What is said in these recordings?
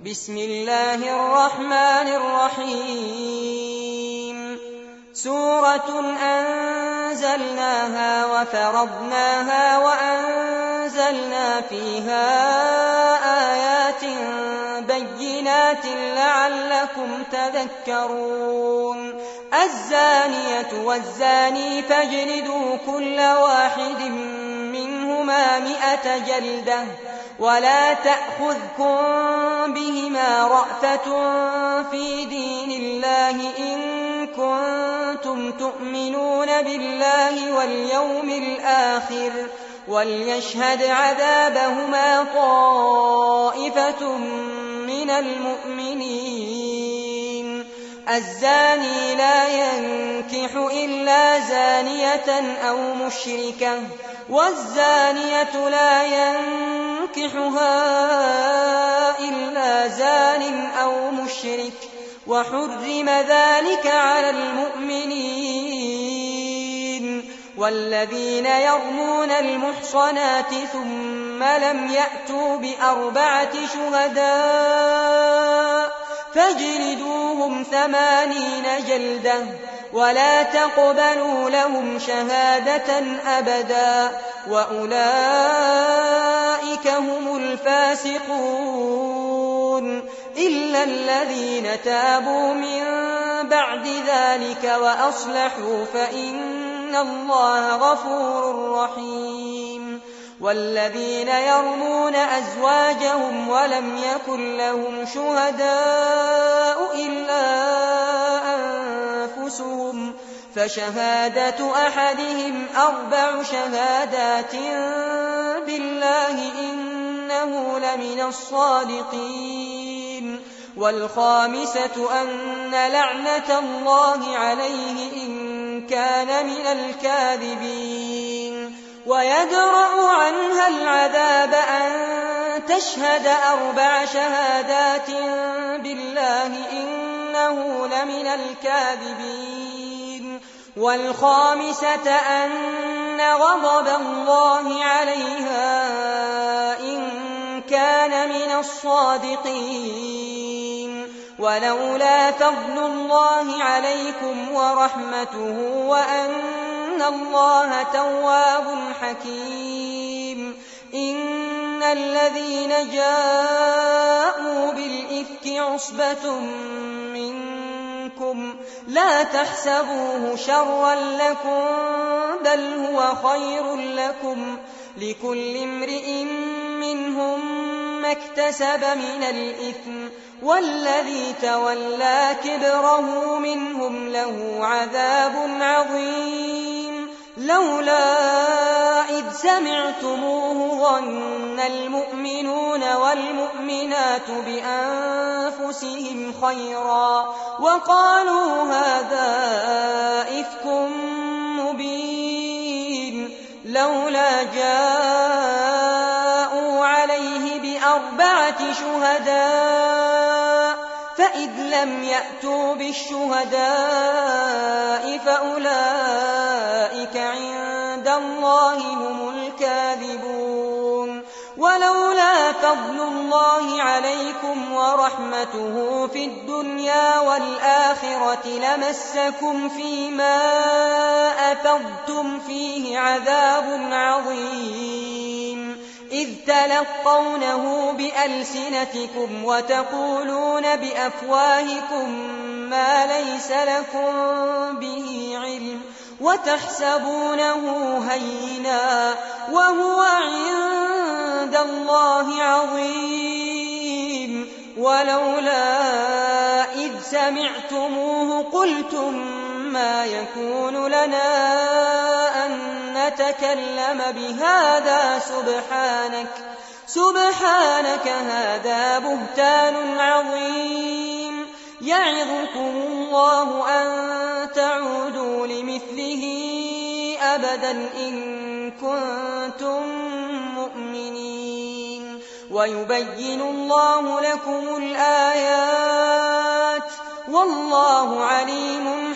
بسم الله الرحمن الرحيم سورة أنزلناها وفرضناها وأنزلنا فيها آيات بينات لعلكم تذكرون الزانية والزاني فاجلدوا كل واحد منهما 100 جلدة ولا تأخذكم بهما رأفة في دين الله إن كنتم تؤمنون بالله واليوم الآخر وليشهد عذابهما طائفة من المؤمنين الزاني لا ينكح إلا زانية أو مشركة والزانية لا ينكحها إلا زان أو مشرك وحرم ذلك على المؤمنين والذين يرمون المحصنات ثم لم يأتوا ب4 شهداء فاجلدوهم 80 جلدة ولا تقبلوا لهم شهادة أبدا وأولئك هم الفاسقون إلا الذين تابوا من بعد ذلك وأصلحوا فإن الله غفور رحيم والذين يرمون أزواجهم ولم يكن لهم شهداء إلا أنفسهم فشهادة أحدهم 4 شهادات بالله إنه لمن الصادقين والخامسة أن لعنة الله عليه إن كان من الكاذبين ويدرأ عنها العذاب أن تشهد 4 شهادات بالله إنه لمن الكاذبين والخامسة أن غضب الله عليها إن كان من الصادقين ولولا فضل الله عليكم ورحمته وأن الله تواب حكيم إن الذين جاءوا بالإفك عصبة منكم لا تحسبوه شرا لكم بل هو خير لكم لكل امرئ منهم ما اكتسب من الإثم والذي تولى كبره منهم له عذاب عظيم لولا إذ سمعتموه ظن المؤمنون والمؤمنات بأنفسهم خيرا وقالوا هذا إفك مبين لولا جاءوا عليه ب4 شهداء فإذ لم يأتوا بالشهداء فأولئك عند الله هم الكاذبون ولولا فضل الله عليكم ورحمته في الدنيا والآخرة لمسكم فيما أفضتم فيه عذاب عظيم إذ تلقونه بألسنتكم وتقولون بأفواهكم ما ليس لكم به علم وتحسبونه هينا وهو عند الله عظيم ولولا إذ سمعتموه قلتم ما يكون لنا أن نتكلم بهذا سبحانك هذا بهتان عظيم يعظكم الله أن تعودوا لمثله أبدا إن كنتم مؤمنين ويبين الله لكم الآيات والله عليم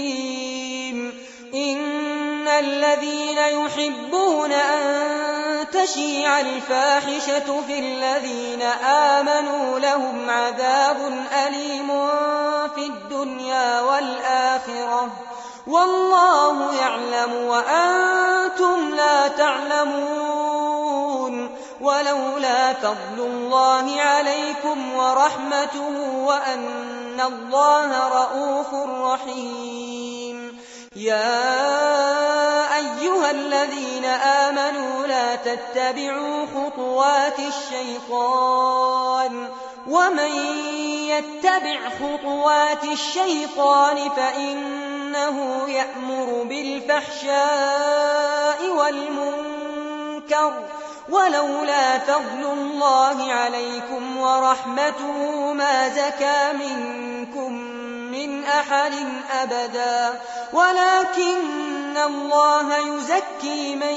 حكيم إن الذين يحبون أن تشيع الفاحشة في الذين آمنوا لهم عذاب أليم في الدنيا والآخرة والله يعلم وأنتم لا تعلمون. ولولا فضل الله عليكم ورحمته وأن الله رءوف رحيم. يا أيها الذين آمنوا لا تتبعوا خطوات الشيطان ومن يتبع خطوات الشيطان فإنه يأمر بالفحشاء والمنكر ولولا فضل الله عليكم ورحمته ما زكى منكم من أحد أبدا ولكن الله يزكي من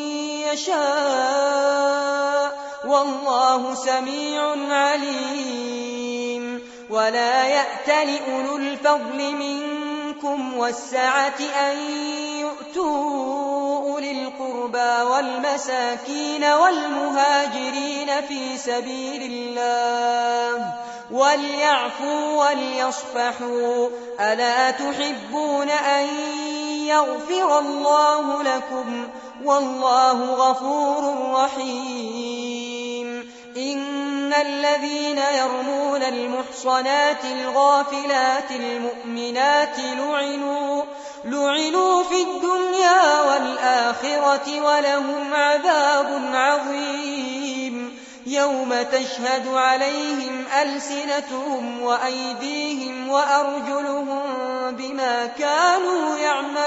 يشاء والله سميع عليم. ولا يأتل أولو الفضل منكم والسعة أن يؤتوا أولي القربى والمساكين والمهاجرين في سبيل الله وليعفوا وليصفحوا ألا تحبون أن يغفر الله لكم والله غفور رحيم. إن الذين يرمون المحصنات الغافلات المؤمنات لعنوا في الدنيا والآخرة ولهم عذاب عظيم. يوم تشهد عليهم ألسنتهم وأيديهم وأرجلهم بما كانوا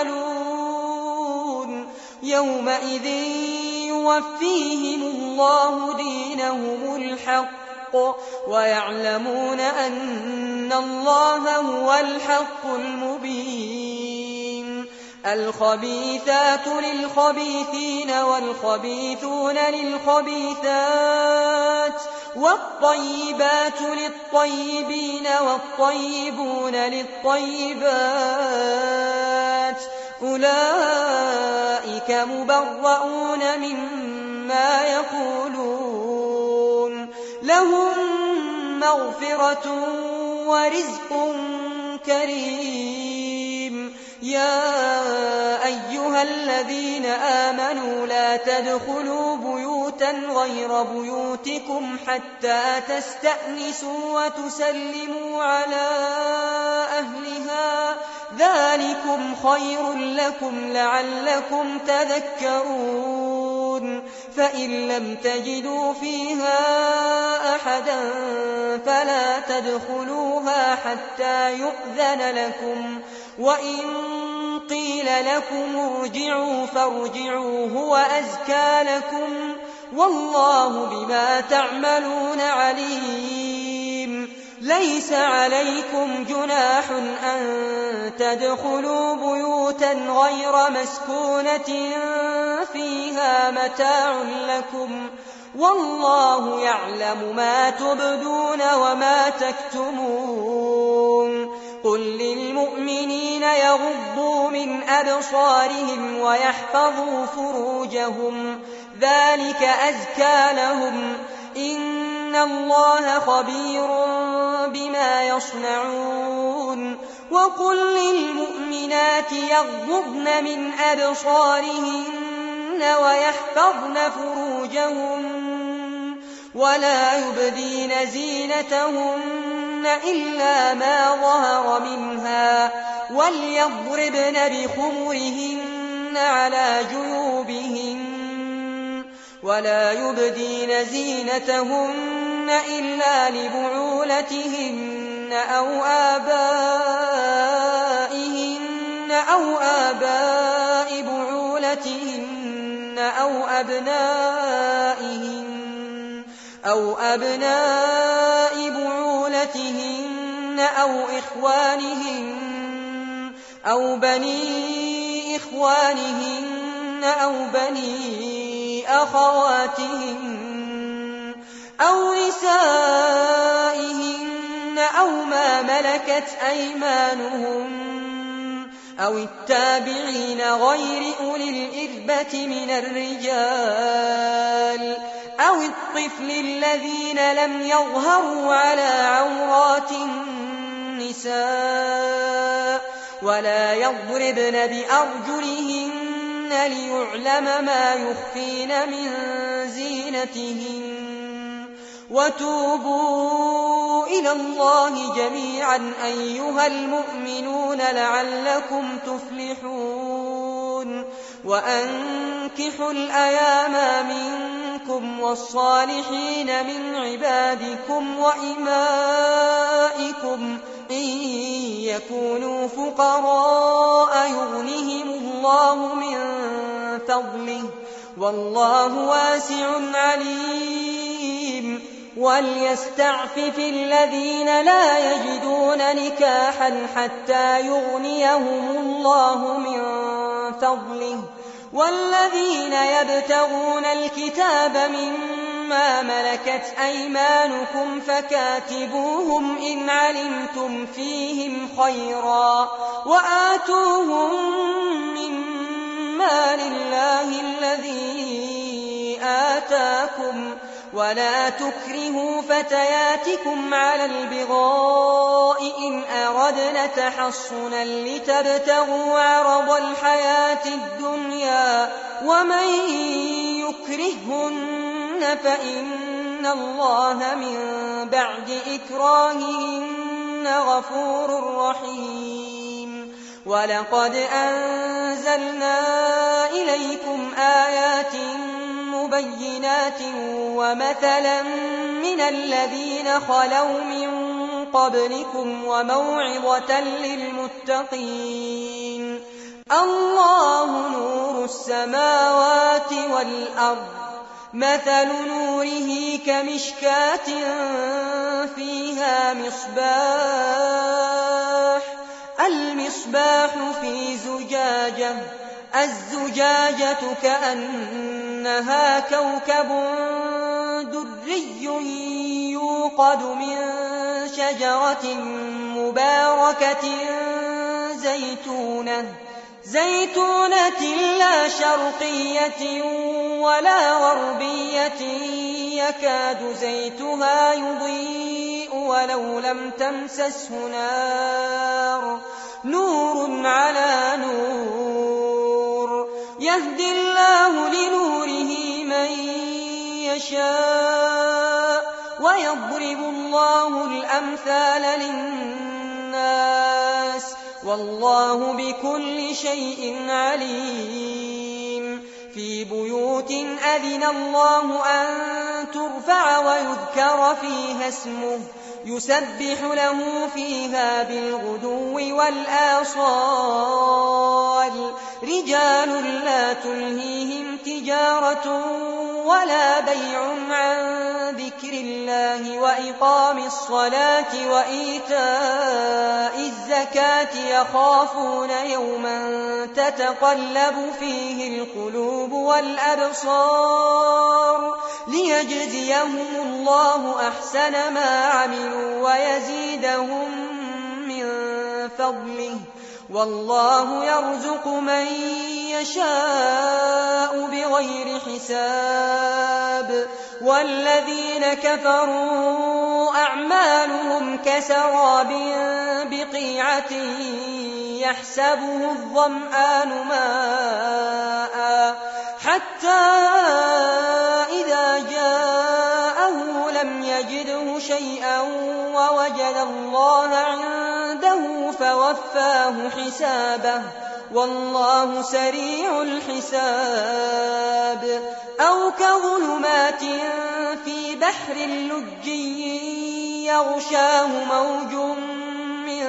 يعملون يومئذ يوفيهم الله دينهم الحق ويعلمون أن الله هو الحق المبين. الخبيثات للخبيثين والخبيثون للخبيثات والطيبات للطيبين والطيبون للطيبات أولئك مبرؤون مما يقولون لهم مغفرة ورزق كريم. يا أيها الذين آمنوا لا تدخلوا بيوتا غير بيوتكم حتى تستأنسوا وتسلموا على أهلها ذلكم خير لكم لعلكم تذكرون. فإن لم تجدوا فيها أحدا فلا تدخلوها حتى يؤذن لكم وإن قيل لكم ارجعوا فارجعوا هو أزكى لكم والله بما تعملون عليم. ليس عليكم جناح أن تدخلوا بيوتا غير مسكونة فيها متاع لكم والله يعلم ما تبدون وما تكتمون. قل للمؤمنين يغضوا من أبصارهم ويحفظوا فروجهم ذلك أزكى لهم إن الله خبير بما يصنعون. وقل للمؤمنات يغضضن من أبصارهن ويحفظن فروجهن ولا يبدين زينتهن إلا ما ظهر منها وليضربن بخمرهن على جيوبهن ولا يبدين زينتهن إلا لبعولتهن أو آباء بعولتهن أو أبناء بعولتهن أو إخوانهن أو بني إخوانهن أو بني أخواتهن أو نسائهن أو ما ملكت أيمانهن أو التابعين غير أولي الإربة من الرجال أو الطفل الذين لم يظهروا على عورات النساء ولا يضربن بأرجلهن ليعلم ما يخفين من زينتهن وتوبوا إلى الله جميعا أيها المؤمنون لعلكم تفلحون وأنكحوا الأيام منكم والصالحين من عبادكم وإمائكم إن يكونوا فقراء يغنهم الله من فضله والله واسع عليم وليستعفف الذين لا يجدون نكاحا حتى يغنيهم الله من فضله والذين يبتغون الكتاب مما ملكت أيمانكم فكاتبوهم إن علمتم فيهم خيرا وآتوهم مما لله الذي آتاكم ولا تكرهوا فتياتكم على البغاء إن أردنا تحصنا لتبتغوا عرض الحياة الدنيا ومن يكرهن فإن الله من بعد إكراههن غفور رحيم ولقد أنزلنا إليكم آيات مبينات ومثلا من الذين خلوا من قبلكم وموعظة للمتقين الله نور السماوات والأرض مثل نوره كمشكاة فيها المصباح في زجاجة الزجاجة كأنها كوكب دري يوقد من شجرة مباركة زيتونة لا شرقية ولا غربية يكاد زيتها يضيء ولو لم تمسسه نور على نور يهدي الله لنوره من يشاء ويضرب الله الأمثال للناس والله بكل شيء عليم في بيوت أذن الله أن ترفع ويذكر فيها اسمه يسبح له فيها بالغدو والآصال رجال لا تلهيهم تجارة ولا بيع عن ذكر الله وإقام الصلاة وإيتاء الزكاة يخافون يوما تتقلب فيه القلوب والأبصار ليجزيهم الله أحسن ما عملوا ويزيدهم من فضله والله يرزق من يشاء بغير حساب والذين كفروا أعمالهم كسراب بقيعة يحسبه الظمآن ماء حتى إذا جاءه لم يجده شيئا ووجد الله عنده فوفاه حسابه والله سريع الحساب أو كظلمات في بحر لجي يغشاه موج من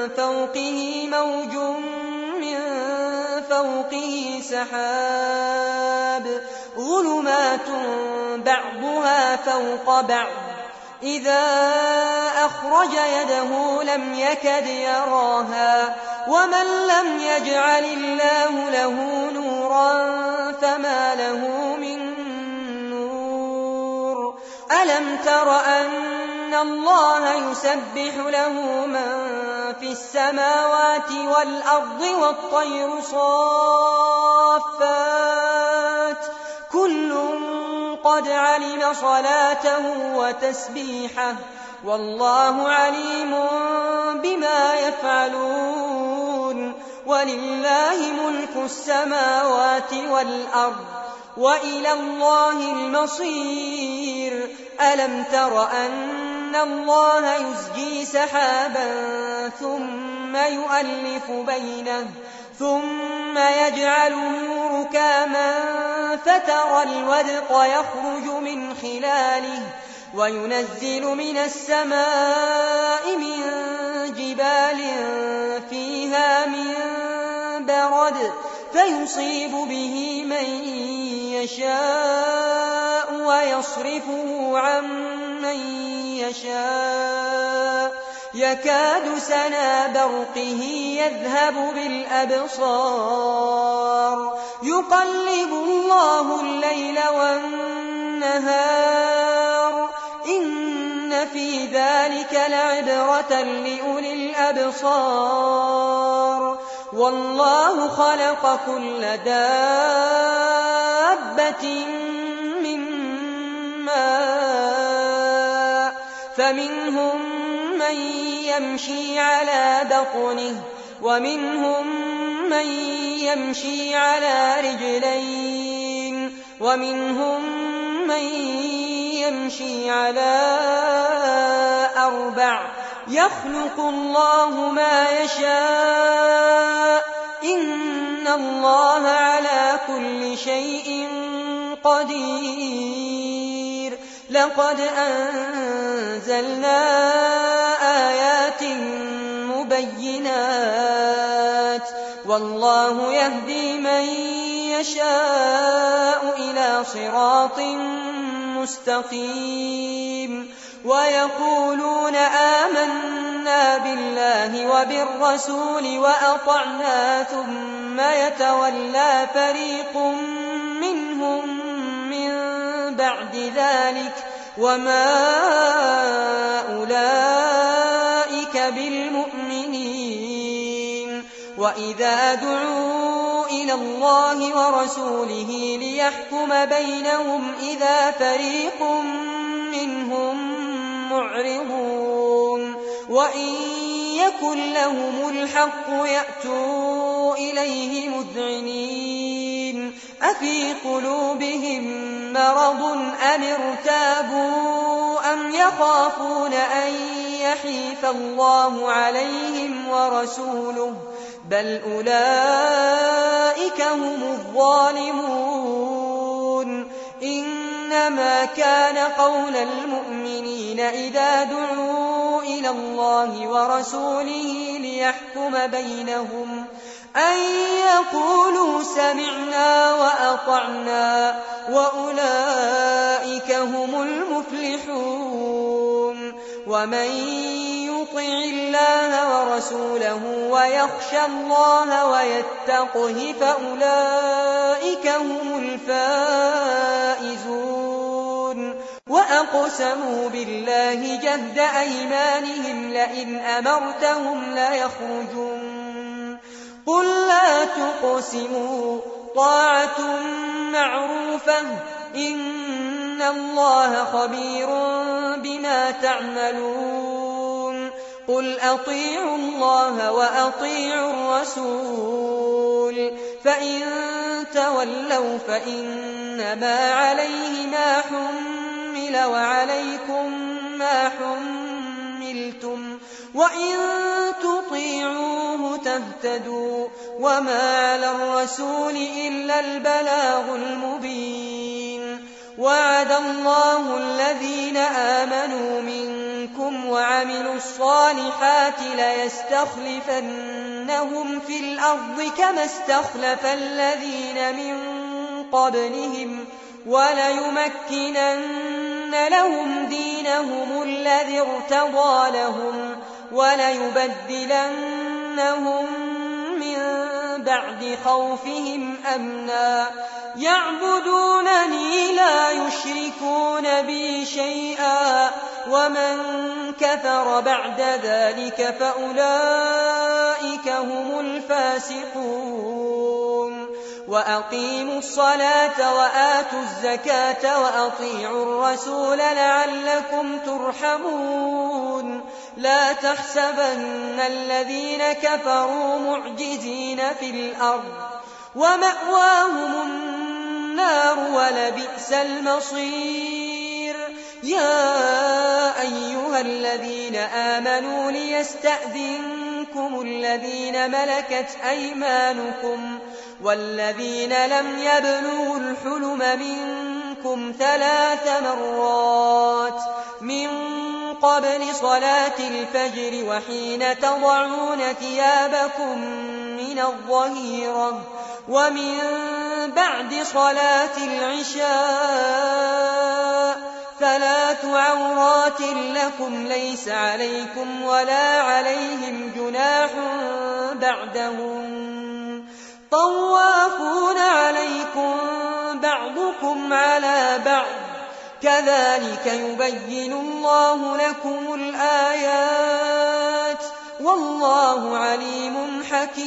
فوقه سحاب ظلمات بعضها فوق بعض إذا أخرج يده لم يكد يراها ومن لم يجعل الله له نورا فما له من نور ألم تر أن أن الله يسبح له من في السماوات والأرض والطير صافات كل قد علم صلاته وتسبيحه والله عليم بما يفعلون ولله ملك السماوات والأرض وإلى الله المصير ألم تر أن الله يزجي سحابا ثم يؤلف بينه ثم يجعله ركاما فترى الودق يخرج من خلاله وينزل من السماء من جبال فيها من برد فيصيب به من يشاء ويصرفه عن من يشاء يكاد سنا برقه يذهب بالأبصار يقلب الله الليل والنهار إن في ذلك لعبرة لأولي الأبصار والله خلق كل دابة من ماء فمنهم من يمشي على بطنه ومنهم من يمشي على رجلين ومنهم من يمشي على أربع يخلق الله ما يشاء إن الله على كل شيء قدير لقد أنزلنا آيات مبينات والله يهدي من يشاء إلى صراط مستقيم ويقولون آمنا بالله وبالرسول وأطعنا ثم يتولى فريق منهم من بعد ذلك وما أولئك بالمؤمنين وإذا دعوا إلى الله ورسوله ليحكم بينهم إذا فريق منهم معرضون وإن يكن لهم الحق يأتوا إليه مذعنين أفي قلوبهم مرض أم ارتابوا أم يخافون أن يحيف الله عليهم ورسوله بل أولئك هم الظالمون إنما كان قول المؤمنين إذا دعوا إلى الله ورسوله ليحكم بينهم أن يقولوا سمعنا وأطعنا وأولئك هم المفلحون ومن يطع الله ورسوله ويخشى الله ويتقه فأولئك هم الفائزون وأقسموا بالله جهد أيمانهم لئن أمرتهم ليخرجون قل لا تقسموا طاعة معروفة إن الله خبير بما تعملون قل أطيعوا الله وأطيعوا الرسول فإن تولوا فإنما عليه ما حمل وعليكم ما حملتم وإن تطيعوه تهتدوا وما على الرسول إلا البلاغ المبين وعد الله الذين آمنوا منكم وعملوا الصالحات ليستخلفنهم في الأرض كما استخلف الذين من قبلهم وليمكنن لهم دينهم الذي ارتضى لهم وليبدلنهم من بعد خوفهم أمنا يعبدونني لا يشركون بي شيئا ومن كفر بعد ذلك فأولئك هم الفاسقون وأقيموا الصلاة وآتوا الزكاة وأطيعوا الرسول لعلكم ترحمون لا تحسبن الذين كفروا معجزين في الأرض ومأواهم النار ولبئس المصير يا أيها الذين آمنوا ليستأذنكم الذين ملكت أيمانكم والذين لم يبلغوا الحلم منكم 3 مرات من قبل صلاة الفجر وحين تضعون ثيابكم من الظهيرة ومن بعد صلاة العشاء 3 عورات لكم ليس عليكم ولا عليهم جناح بعدهم طوافون عليكم بعضكم على بعض كذلك يبين الله لكم الآيات والله عليم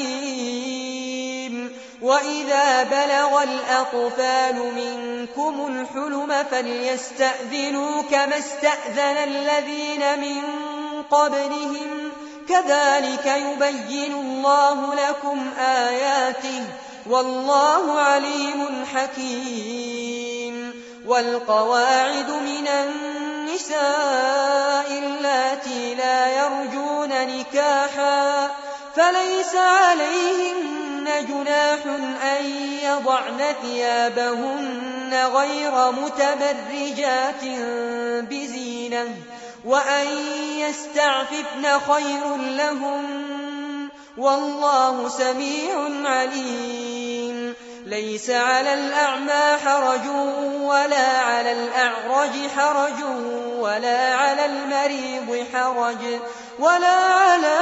حكيم وإذا بلغ الأطفال منكم الحلم فليستأذنوا كما استأذن الذين من قبلهم كذلك يبين الله لكم آياته والله عليم حكيم والقواعد من النساء اللاتي لا يرجون نكاحا فليس عليهن جناح أن يضعن ثيابهن غير متبرجات بزينة وأن يستعففن خير لهم والله سميع عليم ليس على الأعمى حرج ولا على الأعرج حرج ولا على المريض حرج ولا على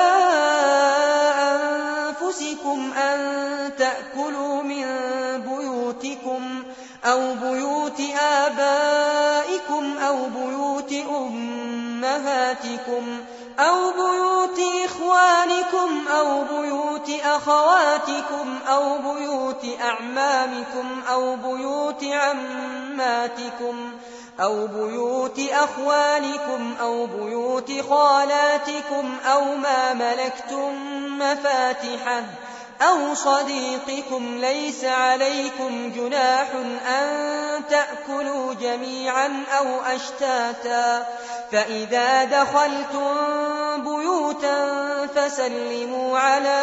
أنفسكم أن تأكلوا من بيوتكم أو بيوت آبائكم أو بيوت أمهاتكم أو بيوت إخوانكم أو بيوت أخواتكم أو بيوت أعمامكم أو بيوت عماتكم أو بيوت أخوالكم أو بيوت خالاتكم أو ما ملكتم مفاتحه أو صديقكم ليس عليكم جناح أن تأكلوا جميعا أو أشتاتا فإذا دخلتم بيوتا فسلموا على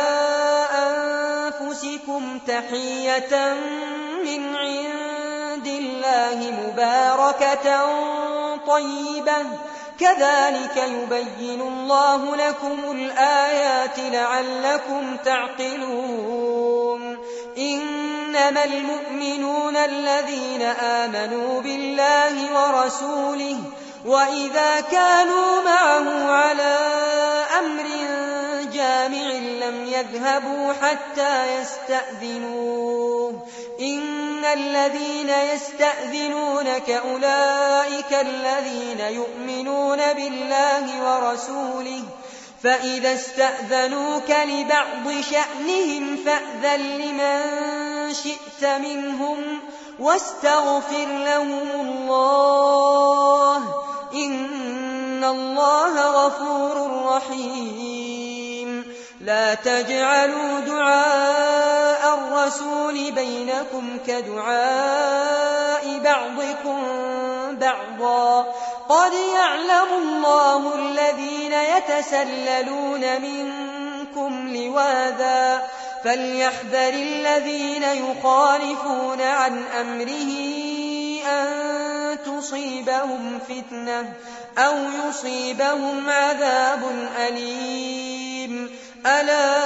أنفسكم تحية من عند الله مباركة طيبة كذلك يبين الله لكم الآيات لعلكم تعقلون إنما المؤمنون الذين آمنوا بالله ورسوله وإذا كانوا معه على أمر جامع لم يذهبوا حتى يستأذنوه إن الذين يستأذنونك أولئك الذين يؤمنون بالله ورسوله فإذا استأذنوك لبعض شأنهم فأذن لمن شئت منهم واستغفر لهم الله إن الله غفور رحيم لا تجعلوا دعاء الرسول بينكم كدعاء بعضكم بعضا قد يعلم الله الذين يتسللون منكم لواذا فليحذر الذين يخالفون عن أمره أن تصيبهم فتنة أو يصيبهم عذاب أليم ألا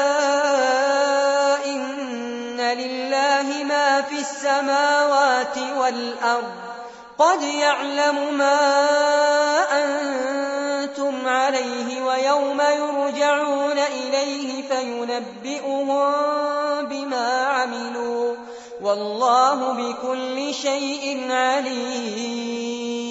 إن لله ما في السماوات والأرض قد يعلم ما أنتم عليه ويوم يرجعون إليه فينبئهم بما عملوا والله بكل شيء عليم